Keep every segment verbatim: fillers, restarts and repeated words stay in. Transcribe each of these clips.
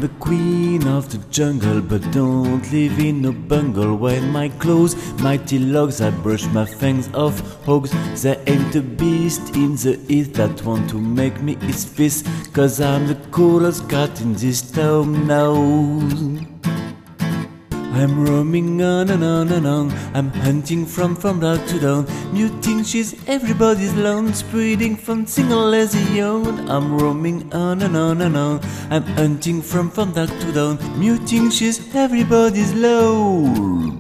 the queen of the jungle, but don't live in no bungle. When my clothes, mighty logs, I brush my fangs off hogs. There ain't a beast in the east that want to make me his fist, cause I'm the coolest cat in this town now. I'm roaming on and on and on, I'm hunting from from dark to dawn. Muting she's everybody's lone, spreading from single lazy yawn. I'm roaming on and on and on, I'm hunting from from dark to dawn. Muting she's everybody's lone.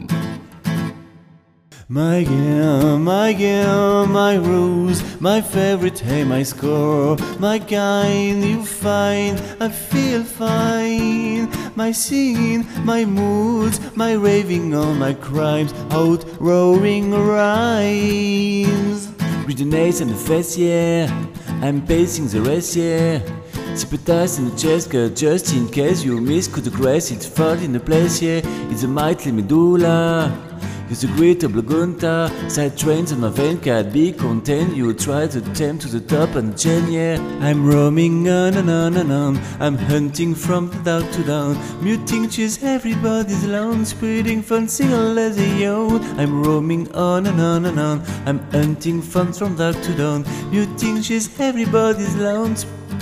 My girl, my girl, my rose, my favorite, hey, my score, my kind, you find, I feel fine. My scene, my moods, my raving, all my crimes, out roaring rhymes. Read the nails and the face, yeah, I'm pacing the race, yeah. Sympathize in the chest, girl, just in case you miss, could the grace, it's fall in the place, yeah. It's a mighty medulla. It's a great oblagunta, side trains on my vein can't be contained. You try to attempt to the top and the chain, yeah. I'm roaming on and on and on, I'm hunting from the dark to dawn. Muting she's everybody's alone, spreading fun, single as a yawn. I'm roaming on and on and on, I'm hunting fun from dark to dawn. Muting she's everybody's alone.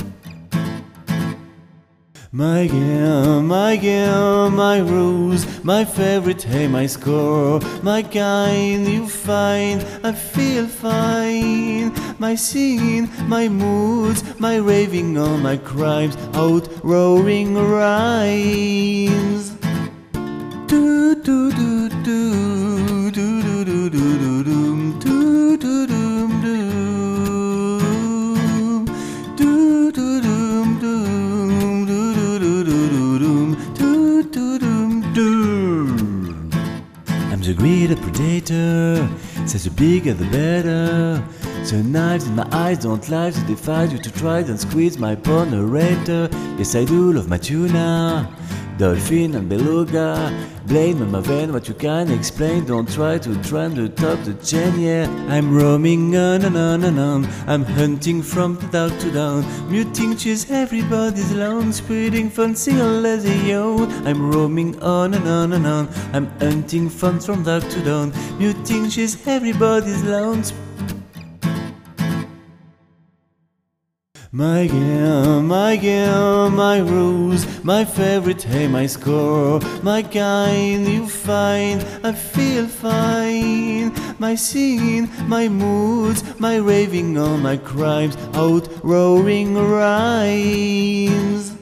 My girl, my girl, my rose, my favorite, hey, my score, my kind, you find, I feel fine. My scene, my moods, my raving, all my crimes, out roaring rhymes. Do do do do do do do do do do do do do. I'm the greater predator, says the bigger the better. The knives in my eyes don't lie, they defy you to try and squeeze my paw narrator. Yes, I do love my tuna, dolphin and beluga. Blame on my vein what you can't explain, don't try to trim the top the chain, yeah. I'm roaming on and on and on, I'm hunting from the dark to dawn. Muting she's everybody's alone, spreading fun, single as a yawn. I'm roaming on and on and on, I'm hunting fun from dark to dawn. Muting she's everybody's alone. My girl, my girl, my rose, my favorite, hey, my score, my kind, you find, I feel fine. My scene, my moods, my raving, all my crimes, out roaring rhymes.